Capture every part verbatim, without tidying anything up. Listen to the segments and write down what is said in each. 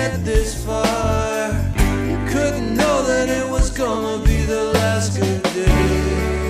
get this far. You couldn't know that it was gonna be the last good day.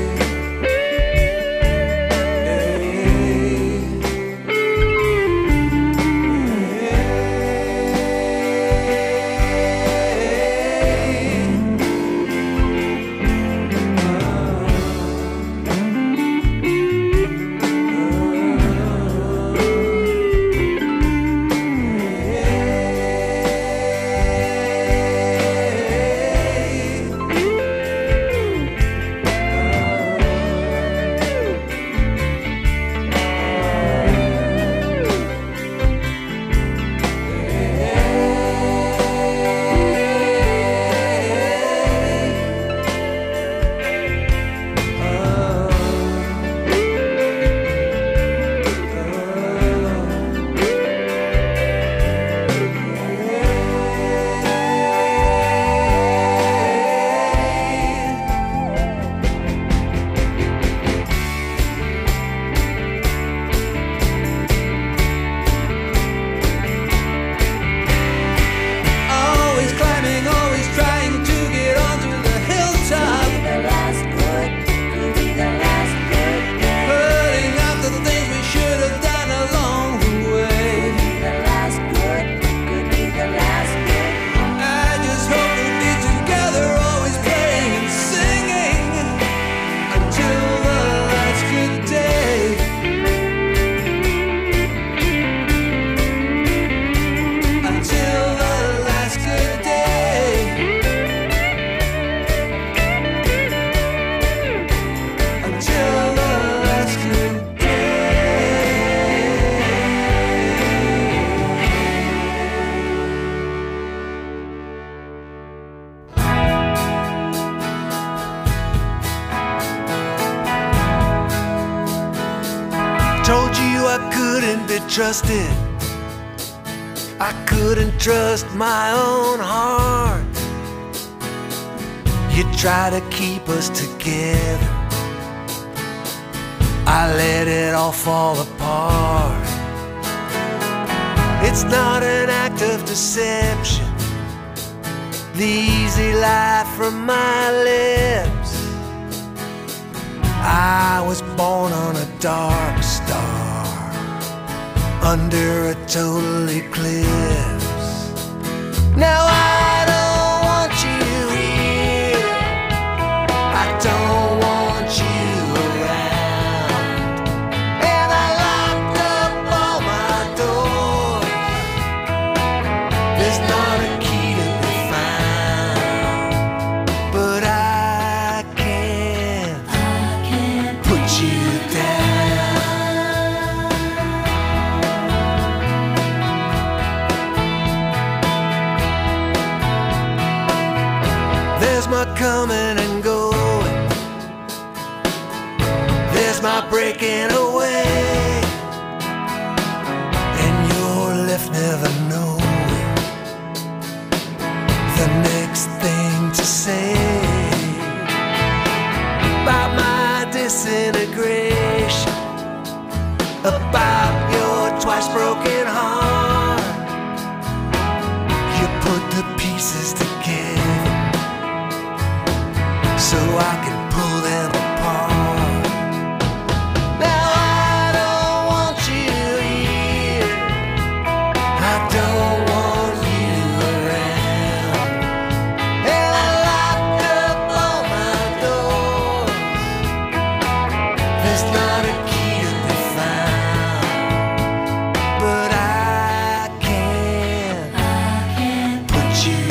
Told you I couldn't be trusted. I couldn't trust my own heart. You try to keep us together. I let it all fall apart. It's not an act of deception, the easy lie from my lips. I was born on a dark star, under a total eclipse. Now I don't want you here, I don't want you around, and I locked up all my doors. There's not a key to be found, but I can't, I can't put you down. There's my coming and going, there's my breaking away, and you're left never knowing the next thing to say about my disintegration, about your twice broken heart. You put the pieces together so I can pull them apart. Now I don't want you here, I don't want you around, and I locked up all my doors. There's not a key to be found, but I can't, I can't put you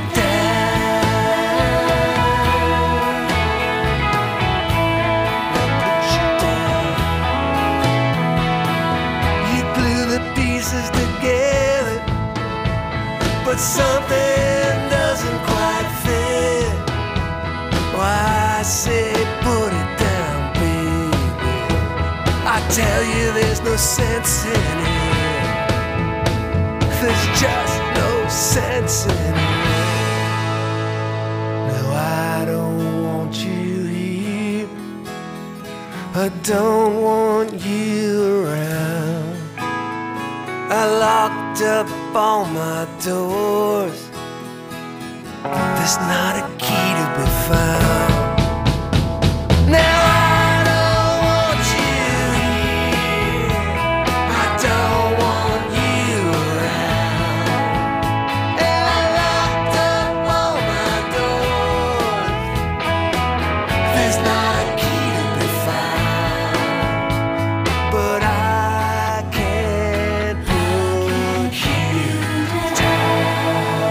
together, but something doesn't quite fit. Why, I say put it down, baby. I tell you there's no sense in it, there's just no sense in it. Now I don't want you here, I don't want you around, I locked up all my doors. There's not a key to be found. Now I don't want you here. I don't want you around. And I locked up all my doors. There's not a key to be found. But I can't put you down.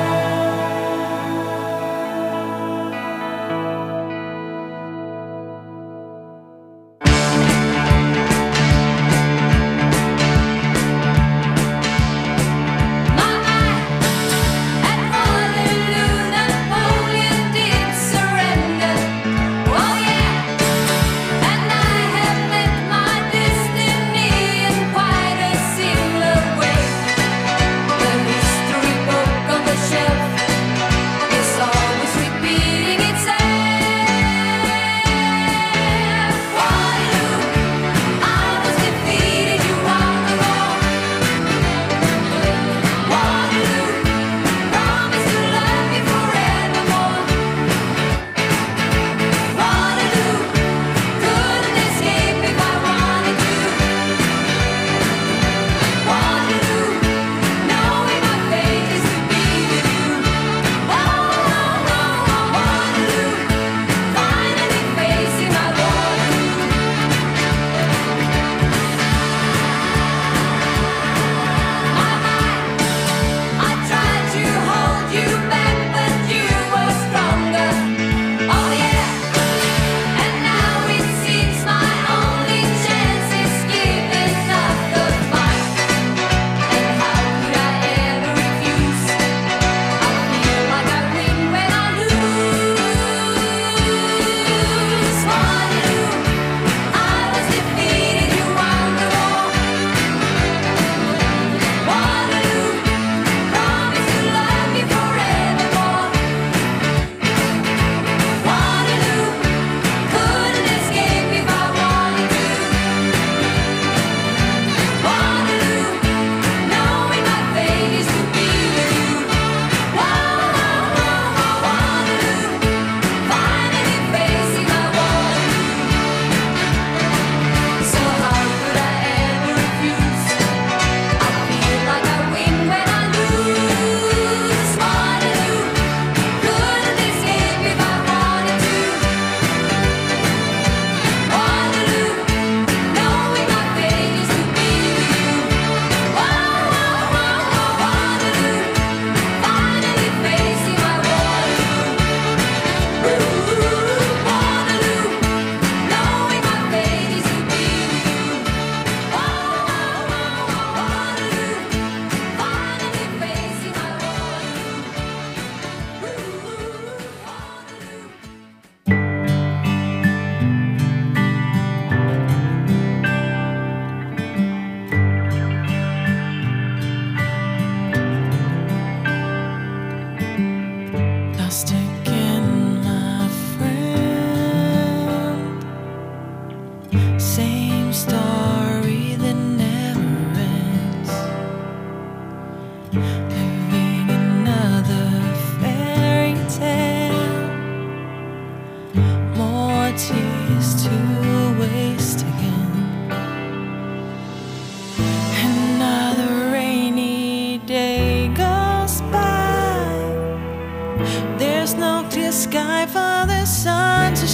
Sky for the sun to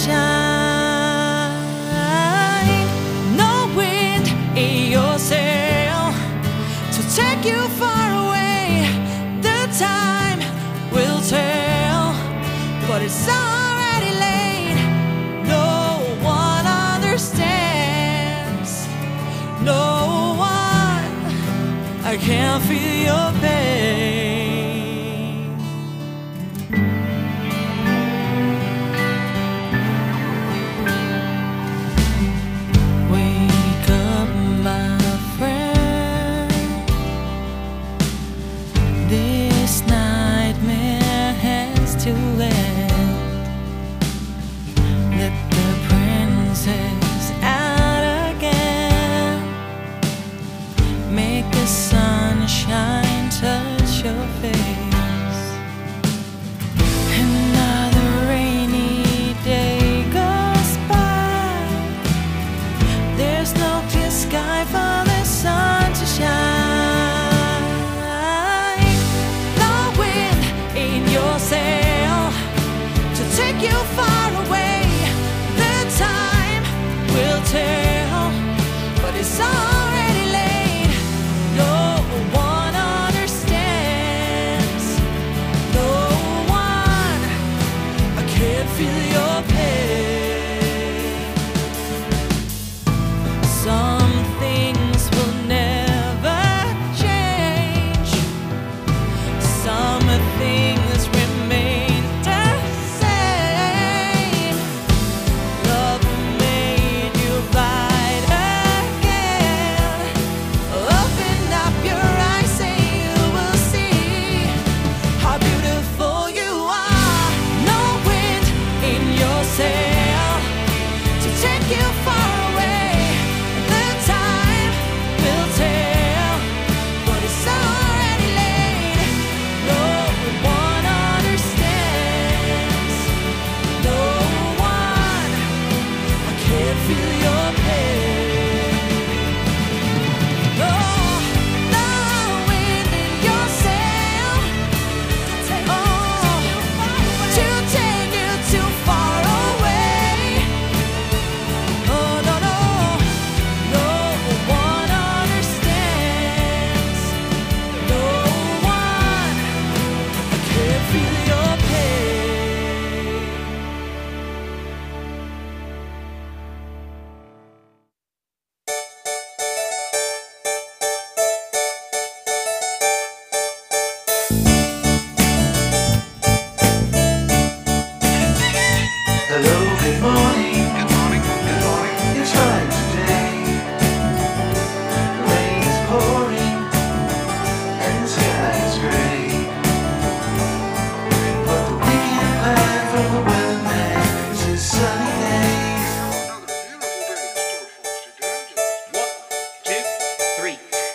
shine. No wind in your sail to take you far away. The time will tell, but it's already late. No one understands. No one. I can't feel your pain. Make the sun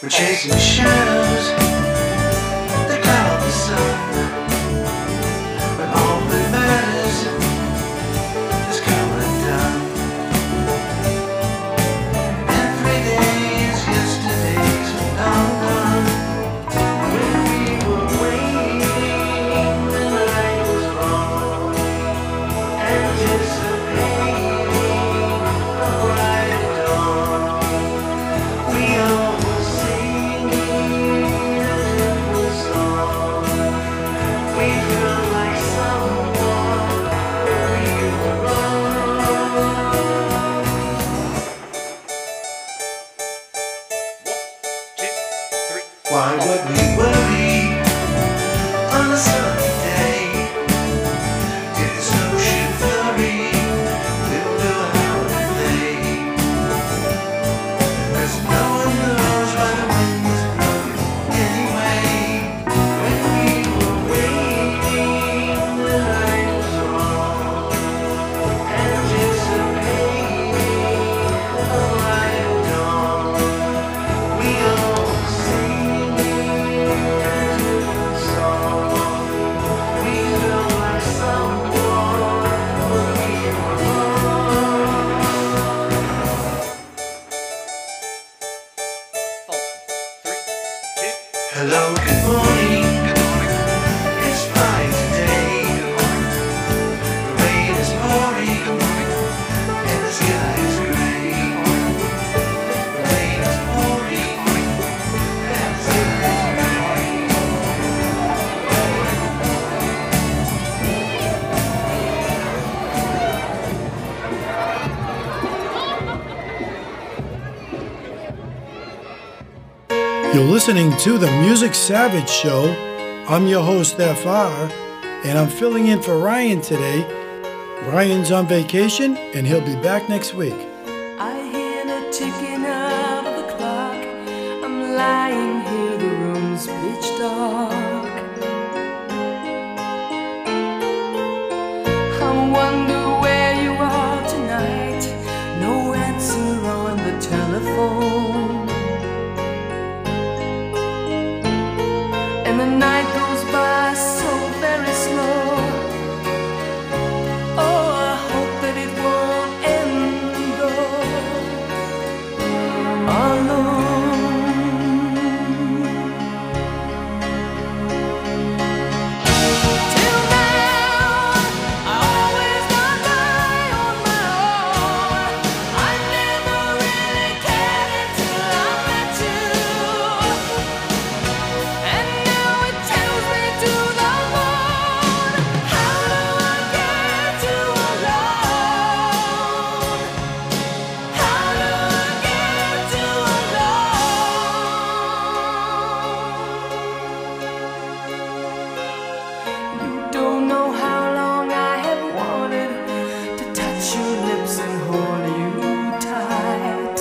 We're chasing shadows that cloud the sun. But all that matters is come undone. Every day is yesterday's phenomenon. When we were waiting, the night was long, anticipating the bright dawn. We all were singing a simple song. We felt like someone we were wrong. Why would we worry on a sunny day? If the snow should flurry, we'll go out and play. 'Cause no one knows why the wind is blowing anyway. When we were waiting, the night was long, anticipating the light of dawn. We all were singing a different song. We felt like someone we were wrong. Hello, good morning. It's fine today. The rain is pouring and the sky is gray. The rain is pouring and the sky is gray. You're listening to the Music Savage Show. I'm your host, F R, and I'm filling in for Ryan today. Ryan's on vacation, and he'll be back next week. I hear the ticking of the clock. I'm lying here, the room's pitch dark. I wonder where you are tonight. No answer on the telephone. And the night goes by so very slow. Oh, I hope that it won't end though. Alone. Till now, I always got by on my own. I never really cared until I met you. And now it tells me to the moon. How do I get to alone? How do I get to alone? You don't know how long I have wanted to touch your lips and hold you tight.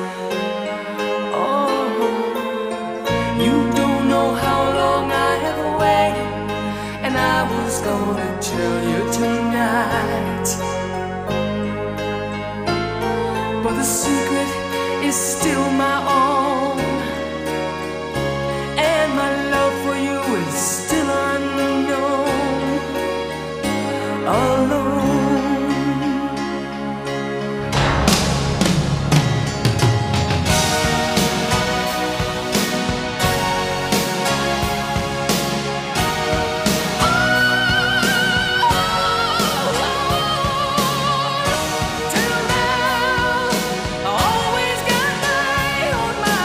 Oh, you don't know how long I have waited, and I was gonna tell you tonight. But the secret is still my own, and my love for you is still unknown. Alone. Till now, I always got by on my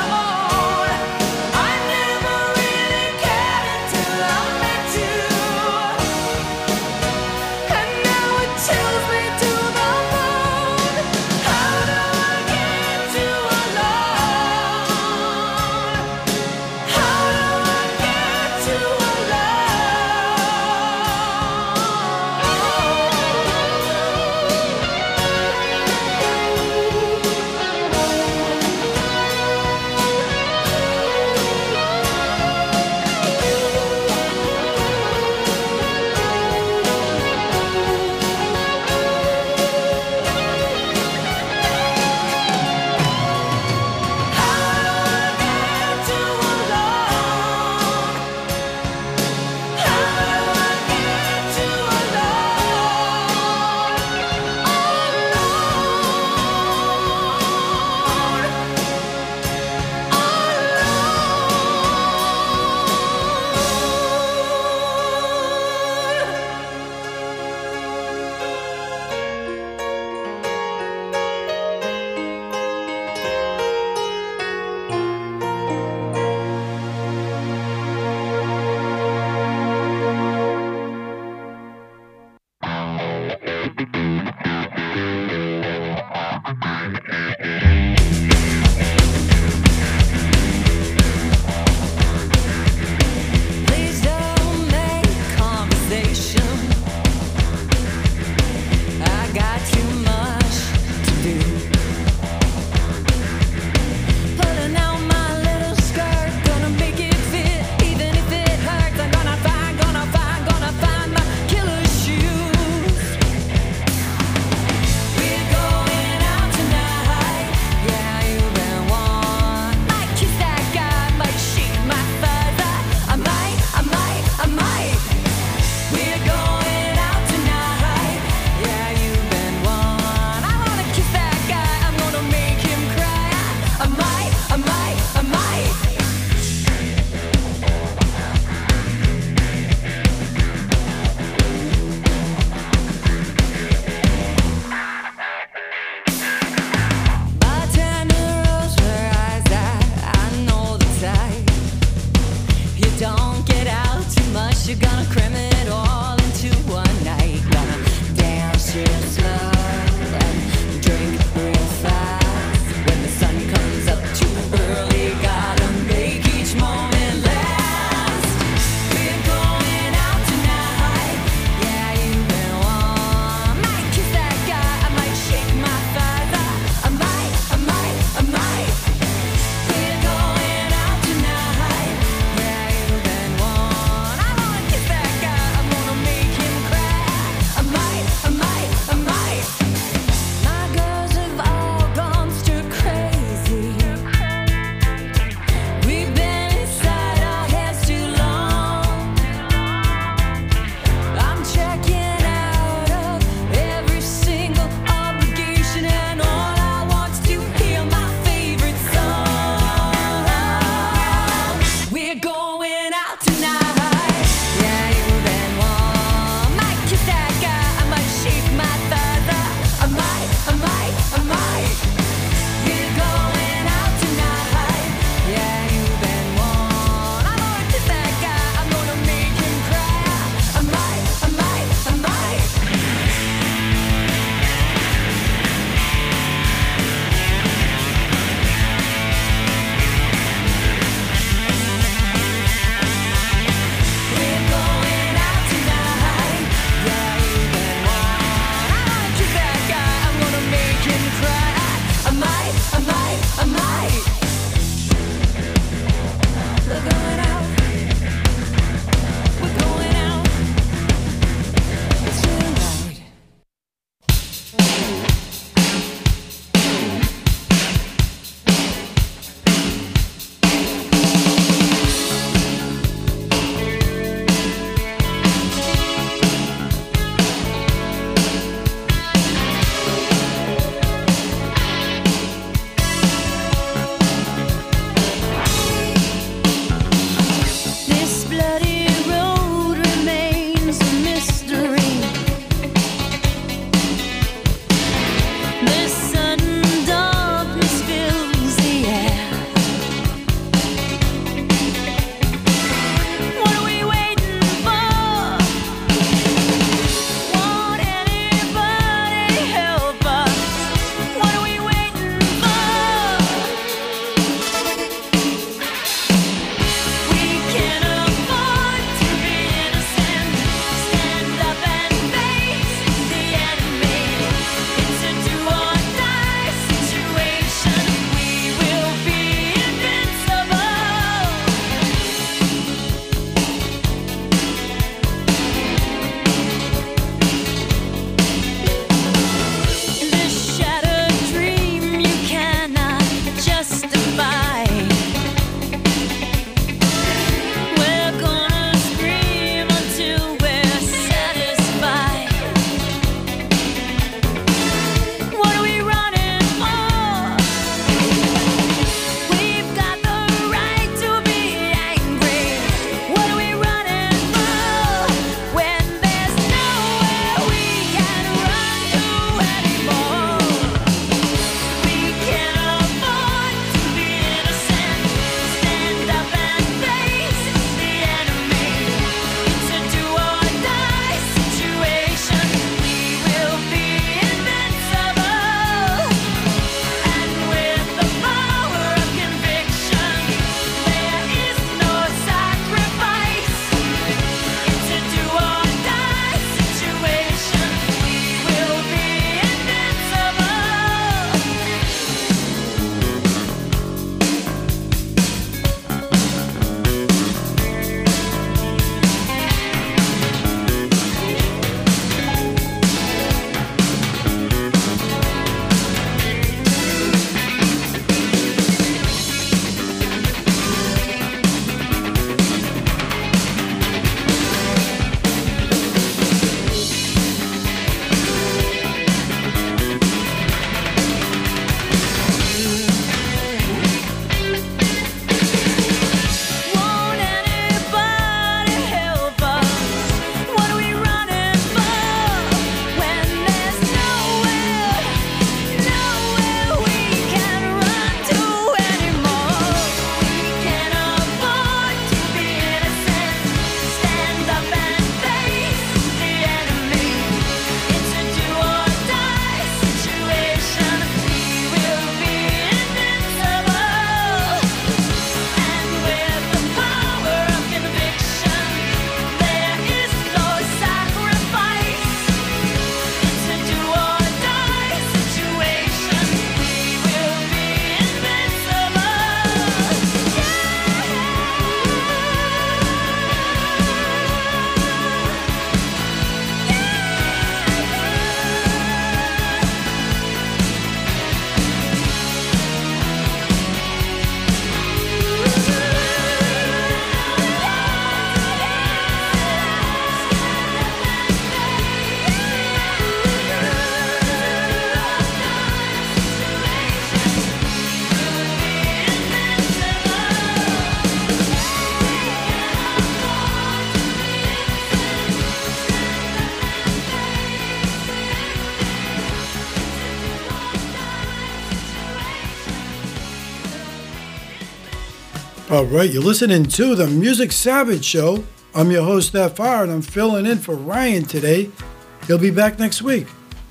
All right, you're listening to the Music Savage Show. I'm your host, F R, and I'm filling in for Ryan today. He'll be back next week.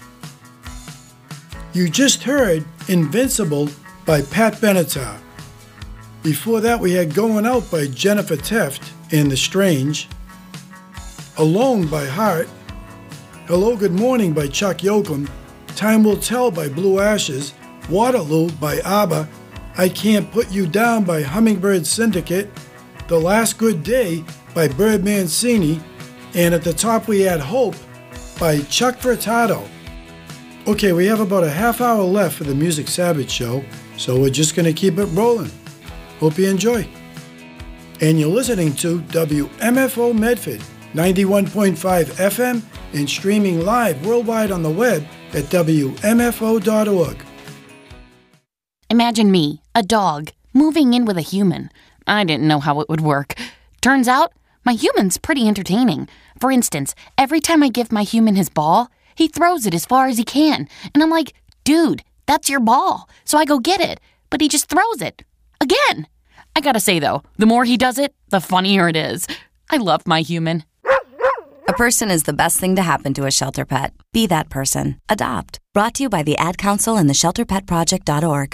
You just heard Invincible by Pat Benatar. Before that, we had Going Out by Jennifer Teft and The Strange. Alone by Heart. Hello, Good Morning by Chuck Yoakum. Time Will Tell by Blue Ashes. Waterloo by ABBA. I Can't Put You Down by Hummingbird Syndicate. The Last Good Day by Bird Mancini. And at the top we had Hope by Chuck Furtado. Okay, we have about a half hour left for the Music Savage Show, so we're just going to keep it rolling. Hope you enjoy. And you're listening to W M F O Medford, ninety-one point five F M, and streaming live worldwide on the web at W M F O dot org. Imagine me, a dog, moving in with a human. I didn't know how it would work. Turns out, my human's pretty entertaining. For instance, every time I give my human his ball, he throws it as far as he can. And I'm like, dude, that's your ball. So I go get it. But he just throws it. Again. I gotta say, though, the more he does it, the funnier it is. I love my human. A person is the best thing to happen to a shelter pet. Be that person. Adopt. Brought to you by the Ad Council and the shelter pet project dot org.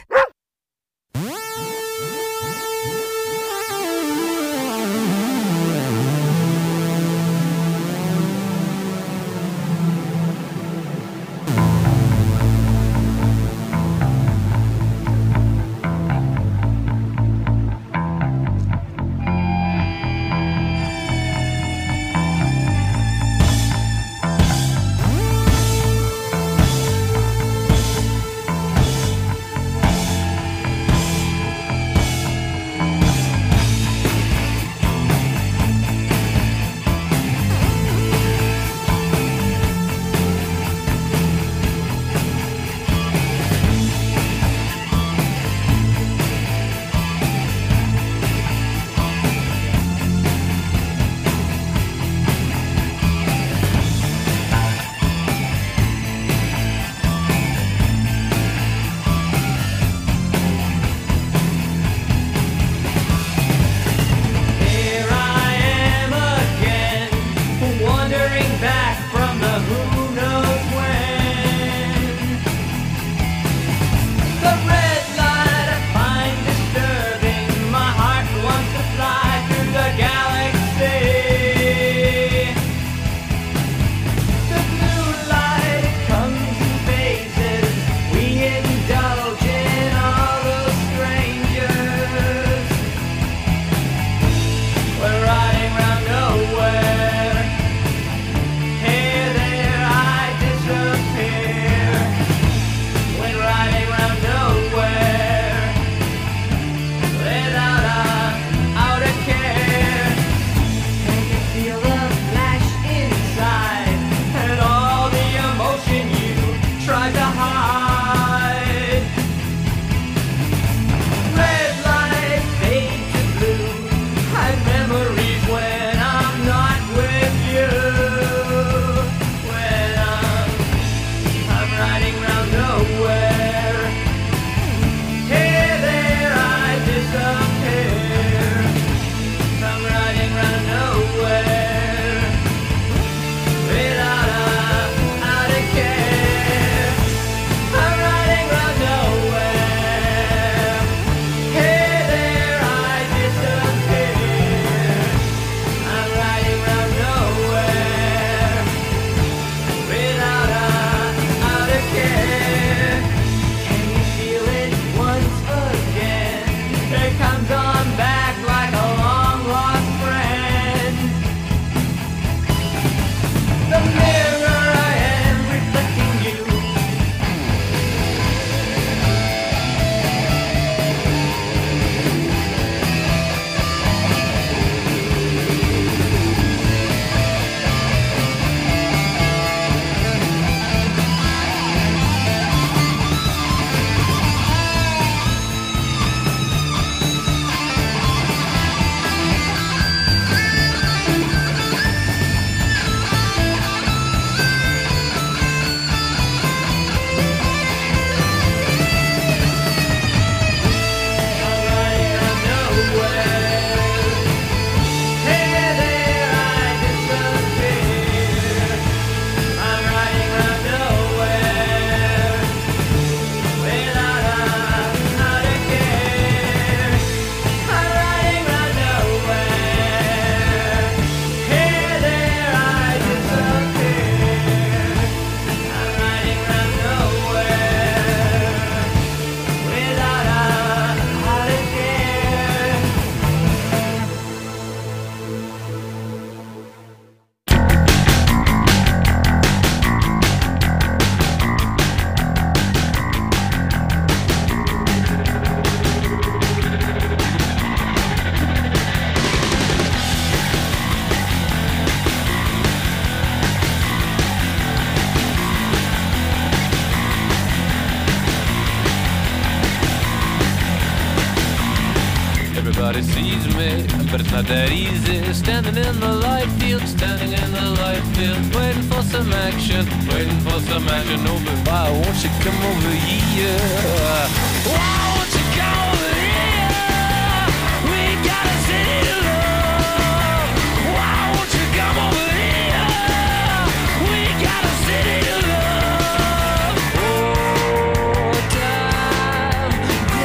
Everybody sees me, but it's not that easy. Standing in the light field, standing in the light field, waiting for some action, waiting for some action. Oh, but why won't you come over here? Why won't you come over here? We got a city to love. Why won't you come over here? We got a city to love. Oh, time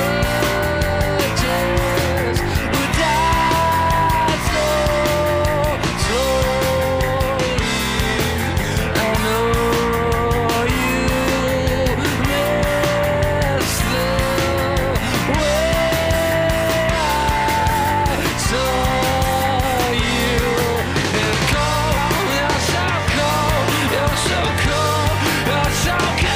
grudges would die slow, slowly. I know you miss the way I saw you. It's cold, you're so cold, you're so cold, you're so cold.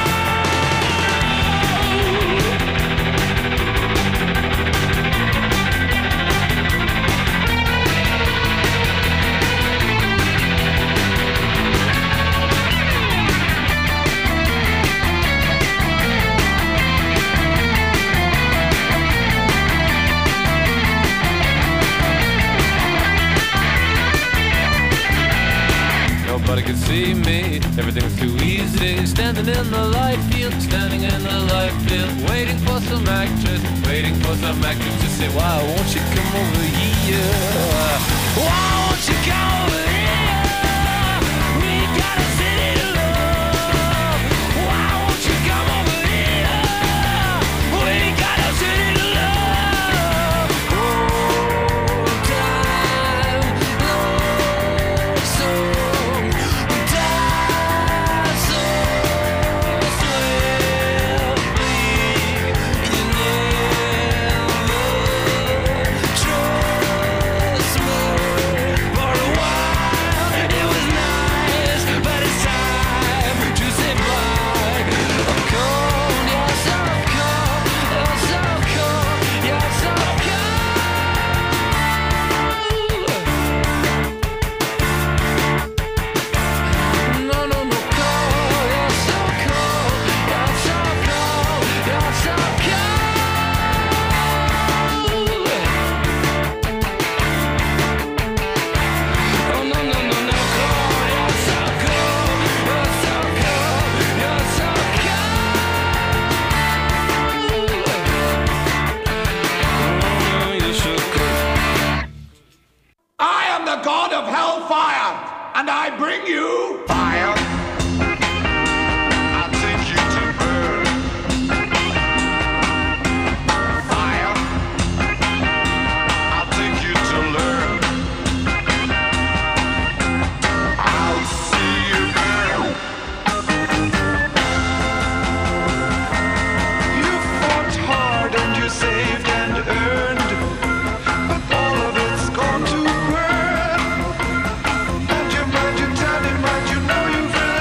Nobody can see me, everything's too easy. Standing in the light field, standing in the light field, waiting for some actress, waiting for some actress to say, why won't you come over here? Why won't you come over here? We got a city to love. Why won't you come over here? We got a city to love. Oh, time, Lord, so die so swiftly. You never trust me. For a while it was nice, but it's time to say bye. I'm cold, you're so cold, you're so cold, you're so cold. No, no, no, cold, you're so cold, you're so cold, you're so cold. Oh, no, no, no, no, cold, you're so cold, you're so cold, you're so cold. Oh, you're so cold. I am the god of hellfire, and I bring you fire. I'll take you to burn. Fire. I'll take you to learn. I'll see you burn. You fought hard and you saved and earned, but all of it's gone to burn. And you mind, you tell him, mind, you know you've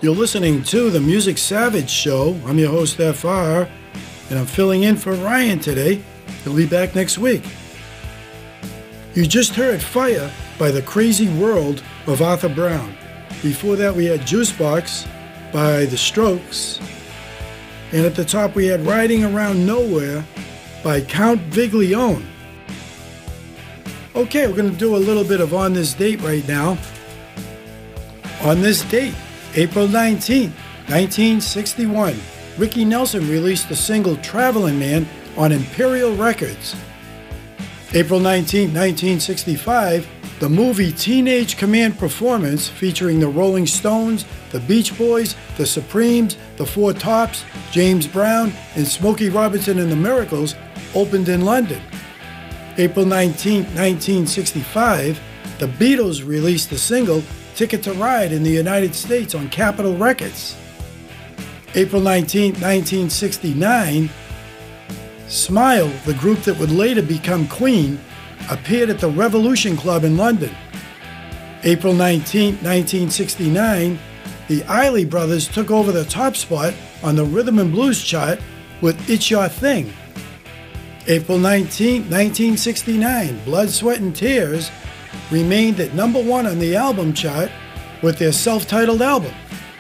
You're listening to the Music Savage Show. I'm your host, F R, and I'm filling in for Ryan today. He'll be back next week. You just heard Fire by The Crazy World of Arthur Brown. Before that, we had Juicebox by The Strokes. And at the top, we had Riding Around Nowhere by Count Viglione. Okay, we're going to do a little bit of On This Date right now. On this date, April nineteenth, nineteen sixty-one, Ricky Nelson released the single Traveling Man on Imperial Records. April nineteenth, nineteen sixty-five, the movie Teenage Command Performance, featuring the Rolling Stones, the Beach Boys, the Supremes, the Four Tops, James Brown, and Smokey Robinson and the Miracles, opened in London. April nineteenth, nineteen sixty-five, the Beatles released the single Ticket to Ride in the United States on Capitol Records. April nineteenth, nineteen sixty-nine, Smile, the group that would later become Queen, appeared at the Revolution Club in London. April nineteenth, nineteen sixty-nine, the Isley Brothers took over the top spot on the Rhythm and Blues chart with It's Your Thing. April nineteenth, nineteen sixty-nine, Blood, Sweat and Tears remained at number one on the album chart with their self-titled album.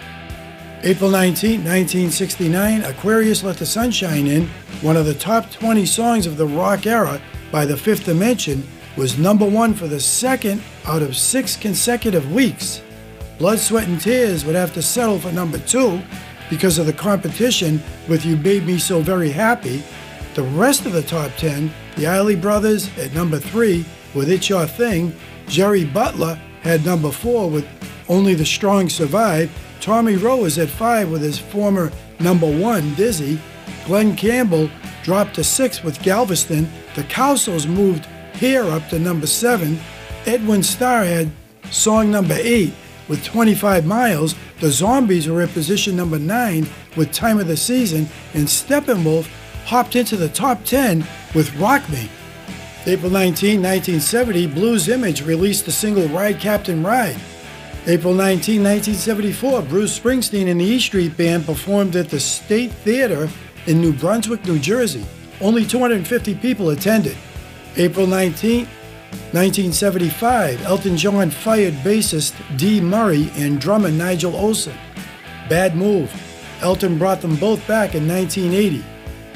April nineteenth, nineteen sixty-nine, Aquarius Let the Sunshine In, one of the top twenty songs of the rock era by The Fifth Dimension, was number one for the second out of six consecutive weeks. Blood, Sweat and Tears would have to settle for number two because of the competition with You Made Me So Very Happy. The rest of the top ten, the Isley Brothers at number three with It's Your Thing, Jerry Butler had number four with Only the Strong Survive, Tommy Rowe was at five with his former number one, Dizzy, Glenn Campbell dropped to six with Galveston, the Cowsills moved Here up to number seven, Edwin Starr had song number eight with twenty-five miles, the Zombies were in position number nine with Time of the Season, and Steppenwolf hopped into the top ten with Rock Me. April nineteenth, nineteen seventy, Blues Image released the single Ride Captain Ride. April nineteenth, nineteen seventy-four, Bruce Springsteen and the E Street Band performed at the State Theater in New Brunswick, New Jersey. Only two hundred fifty people attended. April nineteenth, nineteen seventy-five, Elton John fired bassist Dee Murray and drummer Nigel Olsson. Bad Move. Elton brought them both back in nineteen eighty.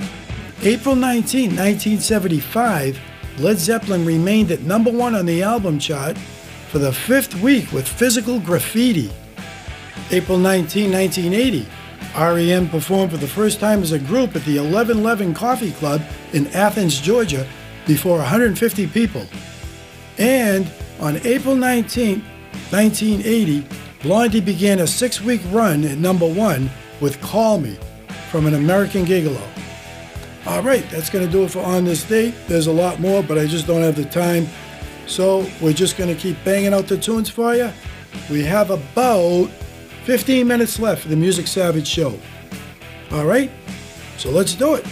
April nineteenth, nineteen seventy-five, Led Zeppelin remained at number one on the album chart for the fifth week with Physical Graffiti. April nineteenth, nineteen eighty, R E M performed for the first time as a group at the eleven eleven Coffee Club in Athens, Georgia, before one hundred fifty people. And on April nineteenth, nineteen eighty, Blondie began a six-week run at number one with Call Me from An American Gigolo. All right, that's going to do it for On This Date. There's a lot more, but I just don't have the time. So we're just going to keep banging out the tunes for you. We have about fifteen minutes left for the Music Savage Show. All right, so let's do it.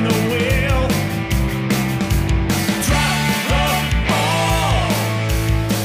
Drop the ball.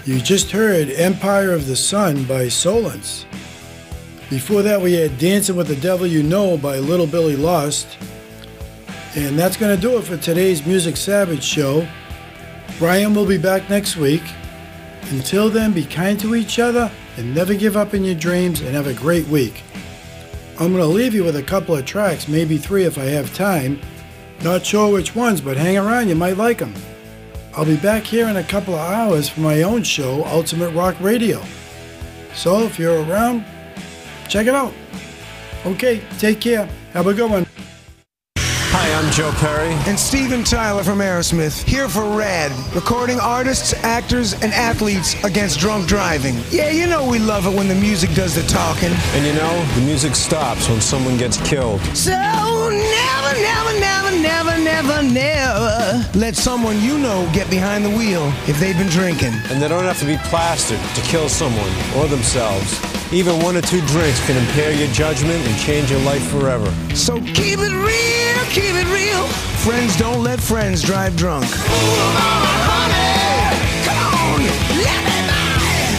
You just heard Empire of the Sun by Solence. Before that, we had Dancing with the Devil You Know by Little Billy Lost. And that's going to do it for today's Music Savage show. Ryan will be back next week. Until then, be kind to each other and never give up in your dreams, and have a great week. I'm going to leave you with a couple of tracks, maybe three if I have time. Not sure which ones, but hang around, you might like them. I'll be back here in a couple of hours for my own show, Ultimate Rock Radio. So if you're around, check it out. Okay, take care. Have a good one. Hi, I'm Joe Perry. And Steven Tyler from Aerosmith, here for RAD, recording artists, actors, and athletes against drunk driving. Yeah, you know we love it when the music does the talking. And you know, the music stops when someone gets killed. So never, never, never, never, never, never let someone you know get behind the wheel if they've been drinking. And they don't have to be plastered to kill someone or themselves. Even one or two drinks can impair your judgment and change your life forever. So keep it real, keep it real. Friends don't let friends drive drunk. Ooh, mama, honey, come on, let me by.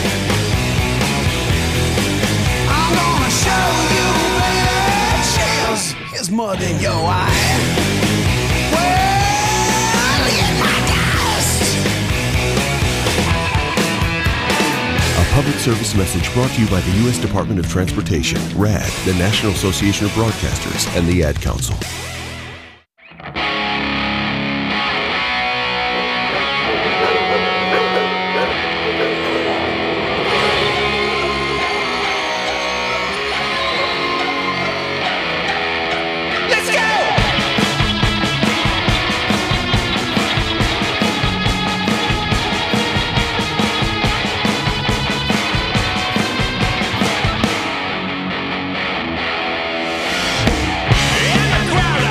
I'm gonna show you, baby, chills. Here's mud in your eye. Well, get my dust. A public service message brought to you by the U S Department of Transportation, RAD, the National Association of Broadcasters, and the Ad Council. In the crowd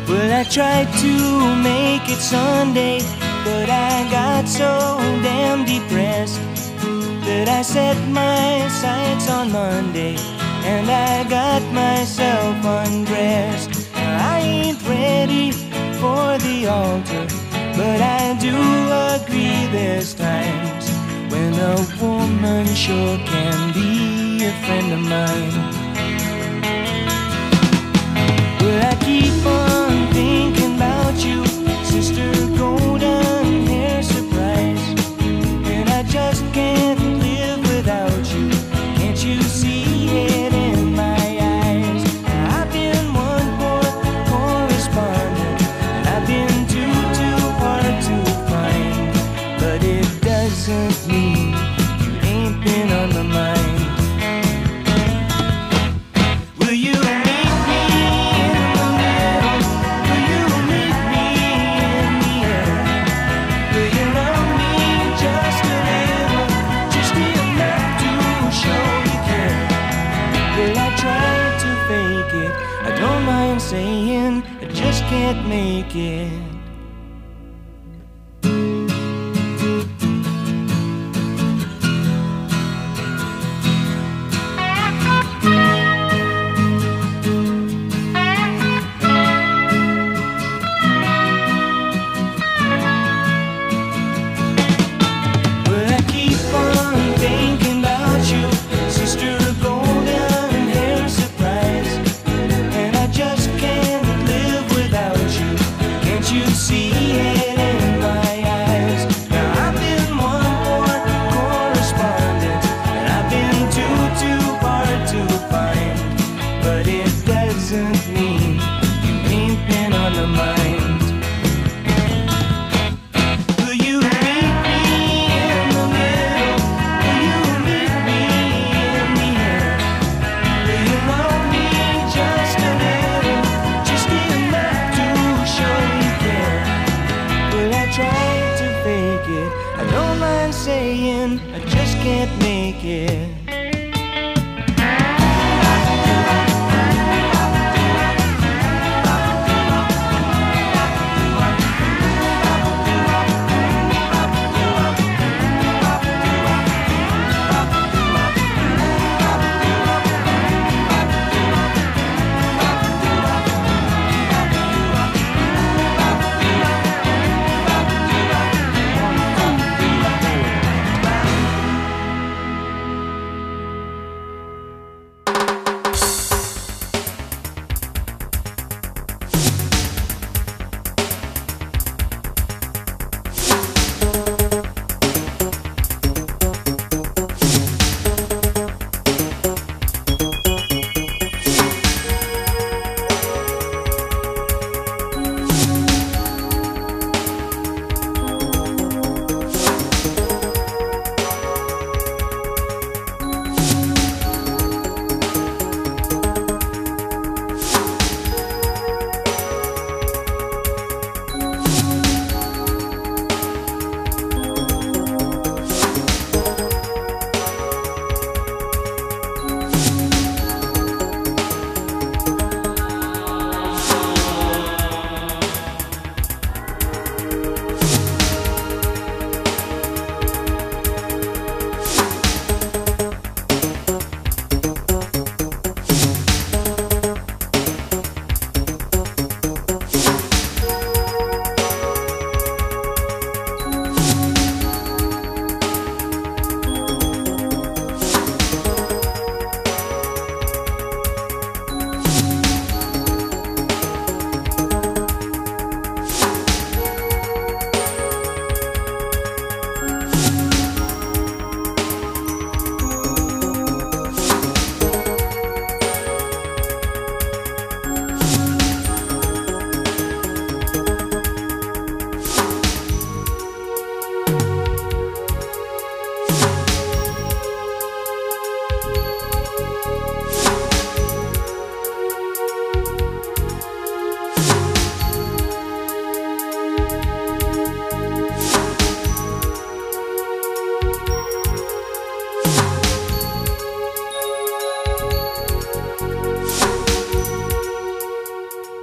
Well, I tried to make it Sunday, but I got so damn depressed that I set my sights on Monday, and I got myself undressed. I ain't ready for the altar, but I do agree there's times when a woman sure can be a friend of mine. Well, I keep on thinking about you, Sister Golden Hair Surprise, and I just can't live without you. Can't you see it in my eyes? I've been one poor correspondent, and I've been too, too hard to find, but it doesn't mean you ain't been on my mind. Will you meet me in the middle? Will you meet me in the air? Will you love me just a little, just enough to show you care? Well, I tried to fake it, I don't mind saying I just can't make it. Well, I keep on thinking about you, Sister Golden Hair Surprise, and I just can't live without you. Can't you see it in my eyes? Now I've been one poor correspondent, and I've been too, too hard to find, but it doesn't mean you ain't been on my mind. Will you meet me in the middle? Will you meet me in the air? Will you love me just a little, just enough to show you care? Well, I tried to fake it, I don't mind saying I just can't make it.